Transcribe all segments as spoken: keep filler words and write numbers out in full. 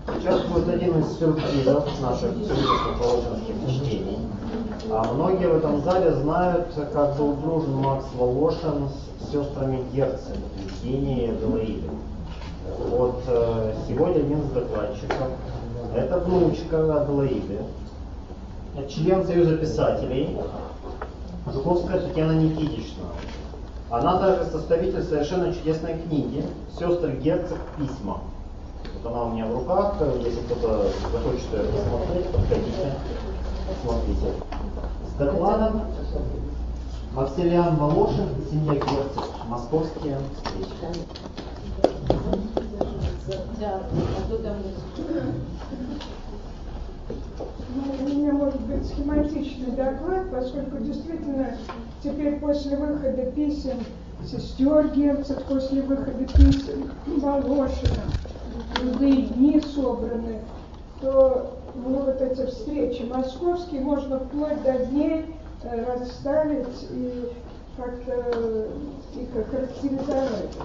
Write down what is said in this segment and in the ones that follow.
Сейчас будет один из сюрпризов наших сюрпризов чтений. А многие в этом зале знают, как был дружен Макс Волошин с сестрами Герцен, Евгенией и Аделаидой. Вот сегодня один из докладчиков — это внучка Аделаиды, член Союза писателей Жуковская Татьяна Никитична. Она также составитель совершенно чудесной книги «Сестры Герцен. Письма». Вот она у меня в руках. Если кто-то захочет ее посмотреть, подходите, смотрите. С докладом Максимилиан Волошин и семья Герцен. Московские встречи. Ну, у меня может быть схематичный доклад, поскольку действительно теперь после выхода писем сестер Герцен, после выхода писем Волошина, труды не собраны, то ну, вот эти встречи московские можно вплоть до дней э, расставить и как-то их охарактеризовать.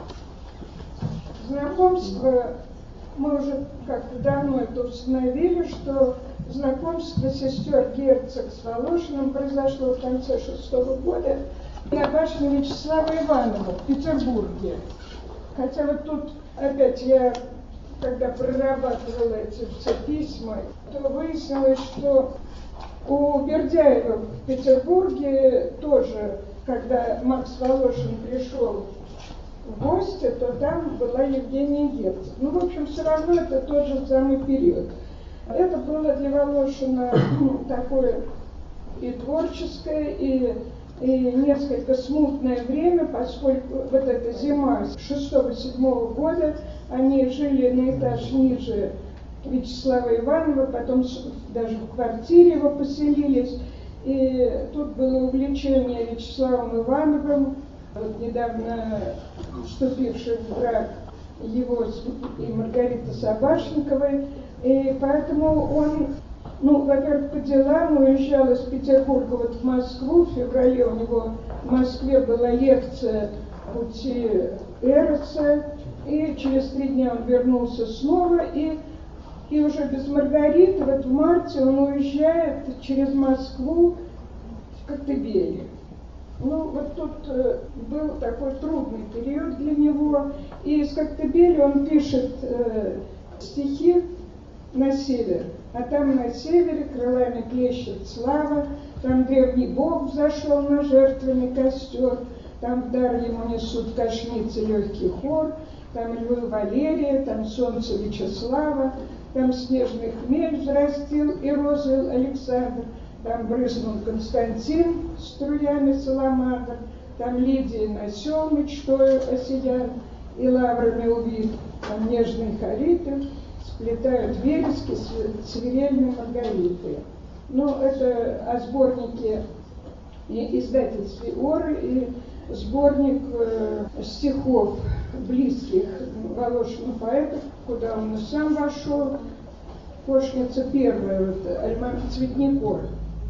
Знакомство, мы уже как-то давно это установили, что знакомство сестер Герцен с Волошиным произошло в конце шестого года на башне Вячеслава Иванова в Петербурге. Хотя вот тут опять я, когда прорабатывала эти все письма, то выяснилось, что у Бердяева в Петербурге тоже, когда Макс Волошин пришел в гости, то там была Евгения Герцен. Ну, в общем, все равно это тот же самый период. Это было для Волошина такое и творческое, и, и несколько смутное время, поскольку вот эта зима шестого-седьмого года, они жили на этаж ниже Вячеслава Иванова, потом даже в квартире его поселились. И тут было увлечение Вячеславом Ивановым, вот недавно вступивший в брак его и Маргариты Собашниковой. И поэтому он, ну, во-первых, по делам уезжал из Петербурга вот в Москву. В феврале у него в Москве была лекция «Пути Эроса». И через три дня он вернулся снова, и, и уже без Маргариты, вот в марте он уезжает через Москву в Коктебеле. Ну, вот тут э, был такой трудный период для него, и из Коктебеля он пишет э, стихи на север, а там на севере крылами плещет слава, там древний бог взошел на жертвенный костер, там в дар ему несут кошницы легкий хор, там львы Валерия, там солнце Вячеслава, там снежный хмель взрастил и розовел Александр, там брызнул Константин струями саламандр, там Лидия насел мечтою осиян и лаврами увит, там нежные хариты сплетают верески с свирельной маргариты. Ну, это о сборнике издательстве «Оры» и сборник э, стихов близких Волошину поэтов, куда он и сам вошел. Кошница первая, вот, Альма Цветников.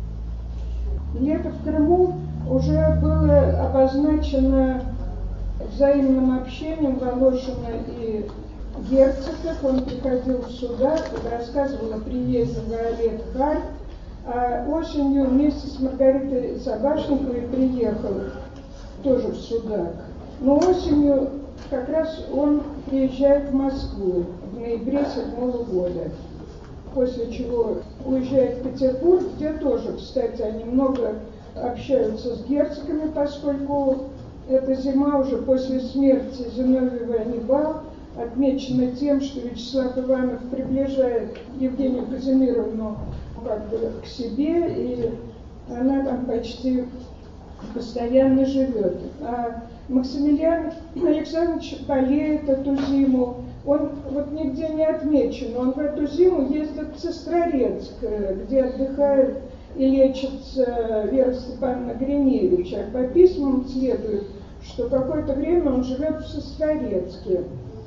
Лето в Крыму уже было обозначено взаимным общением Волошина и Герцогов. Он приходил сюда, рассказывал о приезде Виолет Харт, а осенью вместе с Маргаритой Собашниковой приехал тоже в Судак. Но осенью как раз он приезжает в Москву в ноябре седьмого года, после чего уезжает в Петербург, где тоже, кстати, они много общаются с герцогами, поскольку эта зима уже после смерти Зиновьева Анибал отмечена тем, что Вячеслав Иванов приближает Евгению Казимировну как бы к себе, и она там почти постоянно живет. А Максимилиан Александрович болеет эту зиму. Он вот нигде не отмечен. Он в эту зиму ездит в Сестрорецк, где отдыхает и лечится Вера Степановна Гриневич. А по письмам следует, что какое-то время он живет в Сестрорецке.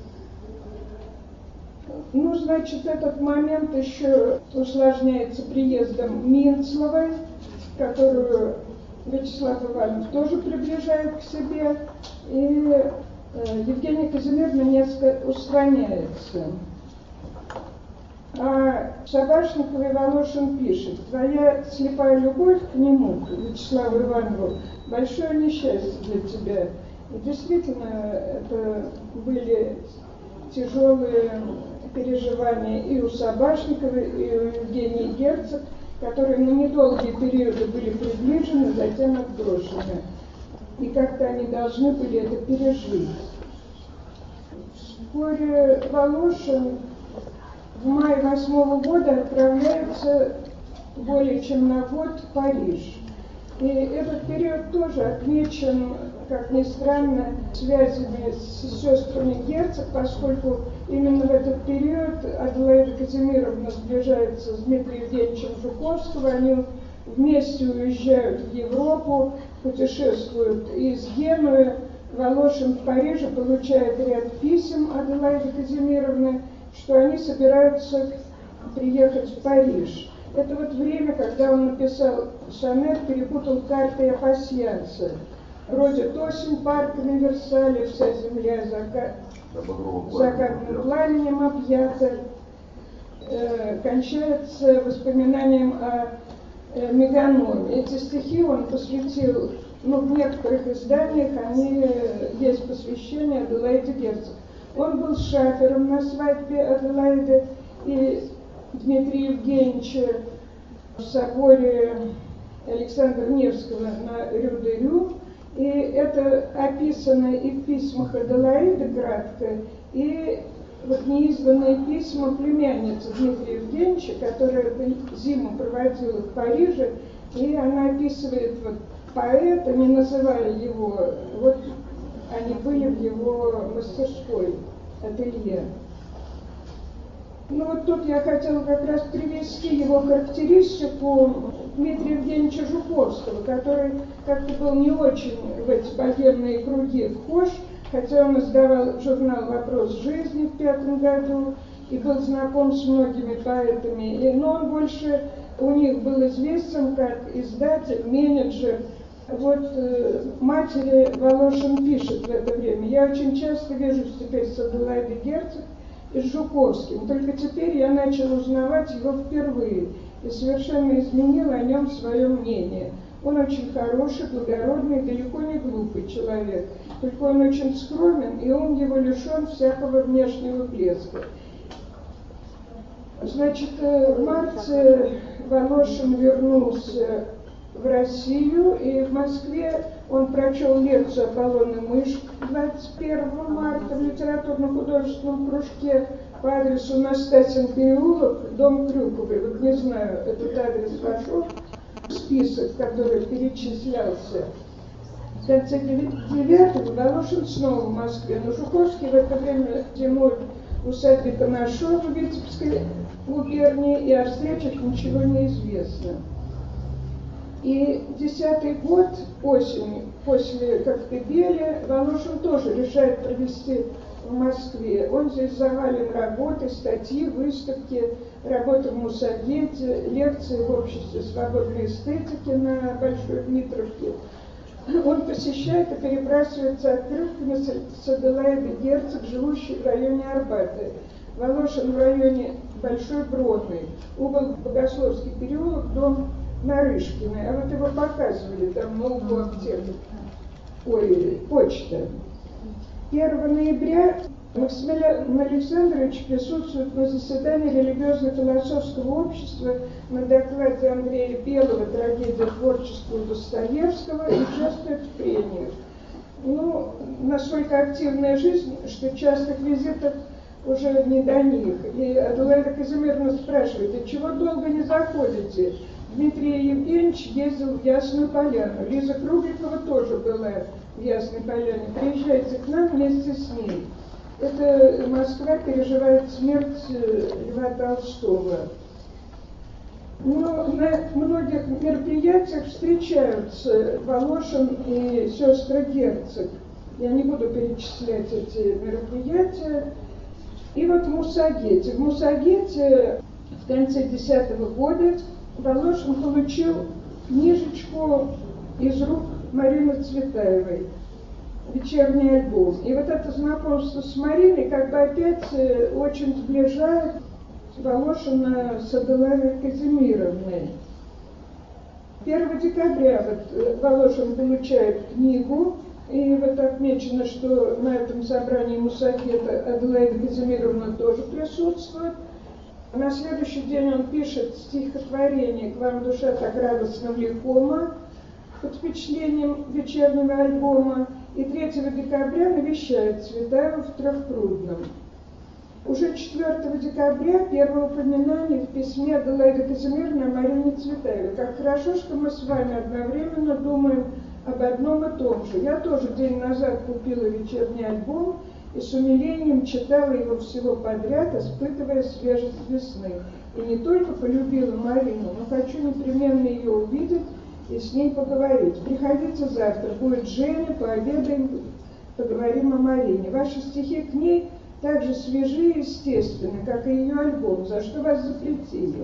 Ну, значит, этот момент еще усложняется приездом Минцловой, которую Вячеслав Иванов тоже приближает к себе, и э, Евгения Казимировна несколько устраняется. А Шабашникова Волошин пишет: «Твоя слепая любовь к нему, к Вячеславу Иванову, большое несчастье для тебя». И действительно, это были тяжелые переживания и у Шабашниковой, и у Евгении Герцог, которые на недолгие периоды были приближены, затем отброшены. И как-то они должны были это пережить. Вскоре Волошин в мае восьмого года отправляется более чем на год в Париж. И этот период тоже отмечен, как ни странно, связями с сестрами Герцог, поскольку именно в этот период Аделаида Казимировна сближается с Дмитрием Евгеньевичем Жуковским, они вместе уезжают в Европу, путешествуют из Генуи. Волошин в Париже получает ряд писем Аделаиды Казимировны, что они собираются приехать в Париж. Это вот время, когда он написал сонет, перепутал карты и пасьянсы. Родит осень, парк на Версале, вся земля зака... закатным пламенем объята. Э, кончается воспоминанием о э, Меганоме. Эти стихи он посвятил, ну, в некоторых изданиях они э, есть посвящение Аделаиде Герцог. Он был шафером на свадьбе Аделаиды и Дмитрия Евгеньевича в соборе Александра Невского на Рю-де-Рю. И это описано и в письмах Аделаиды кратко, и вот неизданные письма племянницы Дмитрия Евгеньевича, которая эту зиму проводила в Париже, и она описывает вот поэта, не называя его, вот они были в его мастерской, ателье. Ну вот тут я хотела как раз привести его характеристику Дмитрия Евгеньевича Жуковского, который как-то был не очень в эти богемные круги вхож, хотя он издавал журнал «Вопрос жизни» в пятом году и был знаком с многими поэтами, и, но он больше у них был известен как издатель, менеджер. Вот э, матери Волошин пишет в это время: «Я очень часто вижусь теперь с Аделаидой Герцог и с Жуковским, только теперь я начал узнавать его впервые и совершенно изменил о нем свое мнение. Он очень хороший, благородный, далеко не глупый человек, только он очень скромен, и ум его лишен всякого внешнего блеска». Значит, в марте Волошин вернулся в Россию, и в Москве он прочел лекцию Аполлоны Мышк двадцать первого марта в литературно-художественном кружке по адресу Настасьин переулок, дом Крюковой. Вот не знаю, этот адрес вошел в список, который перечислялся. В конце девятого Волошин снова в Москве, но Жуковский в это время зимой в усадьбе Конашова в Витебской губернии, и о встречах ничего не известно. И десятый год, осенью, после Коктебеля, Волошин тоже решает провести в Москве. Он здесь завален работой, статьи, выставки, работы в Муссовете, лекции в обществе свободной эстетики на Большой Дмитровке. Он посещает и перебрасывается открытками с Аделаидой Герцог, живущей в районе Арбата. Волошин в районе Большой Бродной, угол Богословский переулок, дом Нарышкиной. А вот его показывали там на углу аптеки. Ой, почта. первого ноября Максимилиан Александрович присутствует на заседании религиозно-философского общества на докладе Андрея Белого «Трагедия творчества Достоевского» и участвует в прениях. Ну, настолько активная жизнь, что частых визитов уже не до них. И Аделаида Казимировна спрашивает: «А чего долго не заходите?» Дмитрий Евгеньевич ездил в Ясную Поляну. Лиза Кругликова тоже была в Ясной Поляне. Приезжайте к нам вместе с ней. Это Москва переживает смерть Льва Толстого. Но на многих мероприятиях встречаются Волошин и сестры Герцог. Я не буду перечислять эти мероприятия. И вот в Муссагете. В Муссагете в конце десятого года Волошин получил книжечку из рук Марины Цветаевой, «Вечерний альбом». И вот это знакомство с Мариной как бы опять очень сближает. Волошина с Аделаидой Казимировной. первого декабря вот Волошин получает книгу, и вот отмечено, что на этом собрании Мусафета Аделаида Казимировна тоже присутствует. На следующий день он пишет стихотворение «К вам душа так радостно влекома» под впечатлением вечернего альбома, и третьего декабря навещает Цветаева в Трехпрудном. Уже четвёртого декабря первое упоминание в письме Аделаиды Казимировны о Марине Цветаевой. Как хорошо, что мы с вами одновременно думаем об одном и том же. Я тоже день назад купила вечерний альбом и с умилением читала его всего подряд, испытывая свежесть весны. И не только полюбила Марину, но хочу непременно ее увидеть и с ней поговорить. Приходите завтра, будет Женя, пообедаем, поговорим о Марине. Ваши стихи к ней так же свежи и естественны, как и ее альбом, за что вас запретили.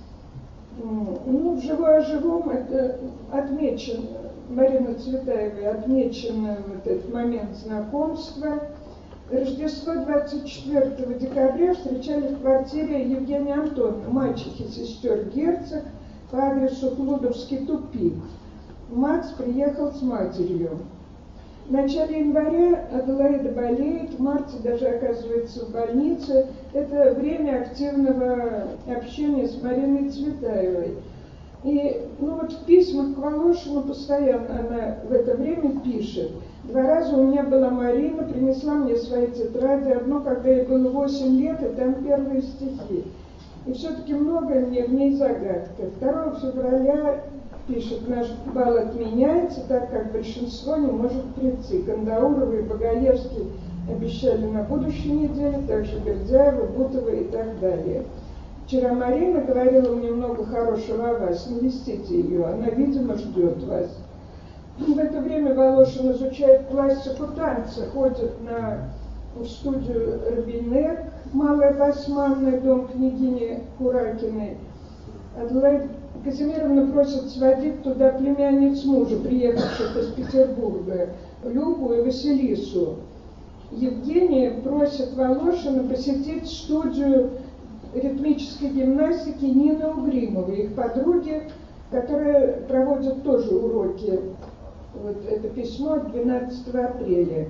Ну, в «Живое о живом» это отмечено, Марина Цветаева отмечена вот этот момент знакомства. Рождество двадцать четвёртого декабря встречали в квартире Евгения Антоновны, мачехи сестер Герцог, по адресу Клудовский тупик. Макс приехал с матерью. В начале января Аделаида болеет, в марте даже оказывается в больнице. Это время активного общения с Мариной Цветаевой. И ну вот в письмах к Волошину постоянно она в это время пишет. Два раза у меня была Марина, принесла мне свои тетради. Одно, когда ей было восемь лет, и там первые стихи. И все-таки многое мне в ней загадка. второго февраля пишет, наш бал отменяется, так как большинство не может прийти. Кандаурова и Багаевский обещали на будущей неделе, также Бердяева, Бутова и так далее. Вчера Марина говорила мне много хорошего о вас, навестите ее, она, видимо, ждет вас. В это время Волошин изучает классику танца, ходит на, в студию Робинет, Малая Басманная, дом княгини Куракиной. Аделаида Казимировна просит сводить туда племянниц мужа, приехавших из Петербурга, Любу и Василису. Евгения просит Волошина посетить студию ритмической гимнастики Нины Угримовой, их подруги, которые проводят тоже уроки. Вот это письмо от двенадцатого апреля.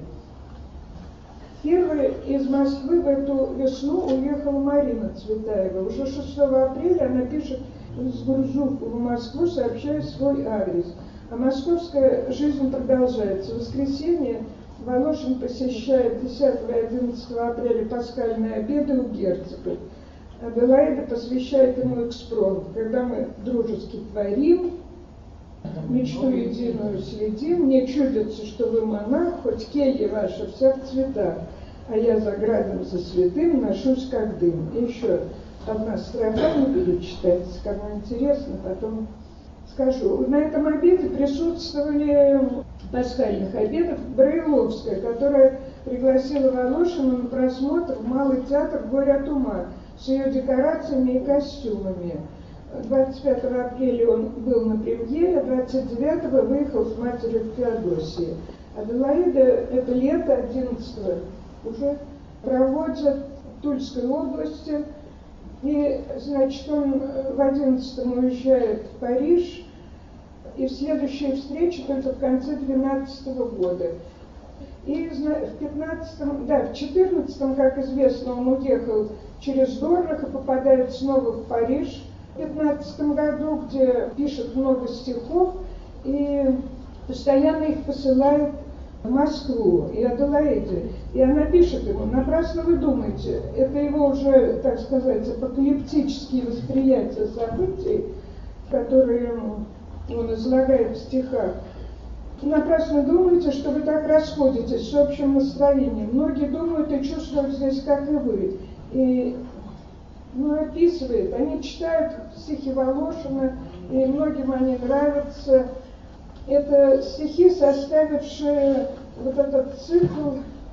Первой из Москвы в эту весну уехала Марина Цветаева. Уже шестого апреля она пишет из Гурзуфа в Москву, сообщая свой адрес. А московская жизнь продолжается. В воскресенье Волошин посещает десятого и одиннадцатого апреля пасхальные обеды у Герцога. Аделаида посвящает ему экспромт. Когда мы дружески творим, мечту единую следим, мне чудится, что вы монах, хоть келья ваша вся в цветах, а я за градом за святым ношусь как дым. И еще одна строка, не буду читать, кому интересно, потом скажу. На этом обеде присутствовали пасхальных обедов Брайловская, которая пригласила Волошина на просмотр в Малый театр «Горе от ума» с ее декорациями и костюмами. двадцать пятого апреля он был на премьере, двадцать девятого выехал с матерью в Феодосии. Аделаида это лето одиннадцатого уже проводит в Тульской области. И, значит, он в одиннадцатом уезжает в Париж, и в следующей встрече только в конце двенадцатого года. И в пятнадцатом, да, в четырнадцатом, как известно, он уехал через Дорнах и попадает снова в Париж. В пятнадцатом году, где пишет много стихов, и постоянно их посылает в Москву и Аделаиде. И она пишет ему: напрасно вы думаете, это его уже, так сказать, апокалиптические восприятия событий, которые он излагает в стихах. Напрасно думаете, что вы так расходитесь с общим настроением. Многие думают и чувствуют здесь, как и вы. И ну, описывает, они читают стихи Волошина, и многим они нравятся. Это стихи, составившие вот этот цикл,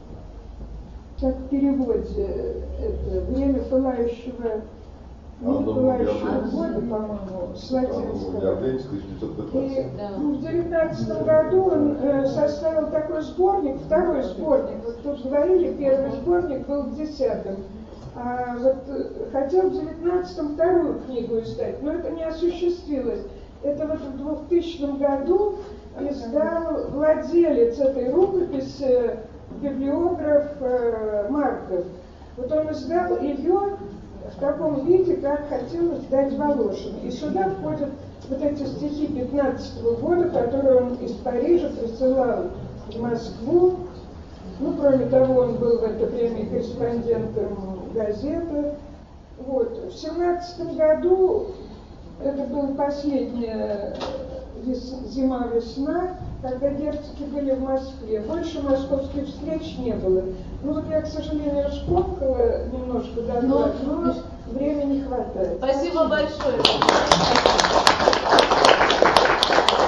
как в переводе, это «Время пылающего, не пылающего года», по-моему, с латинского. И в девятнадцатом году он э, составил такой сборник, второй сборник. Вот тут говорили, первый сборник был в десятом. А вот э, хотел в девятнадцатом вторую книгу издать, но это не осуществилось. Это вот в двухтысячном году издал владелец этой рукописи, библиограф э, Марков. Вот он издал ее в таком виде, как хотел издать Волошин. И сюда входят вот эти стихи пятнадцатого года, которые он из Парижа присылал в Москву. Ну, кроме того, он был в это время корреспондентом газеты. Вот. В семнадцатом году, это была последняя зима-весна, когда герцоги были в Москве. Больше московских встреч не было. Ну вот я, к сожалению, вспомнила немножко давно, но времени не хватает. Спасибо большое.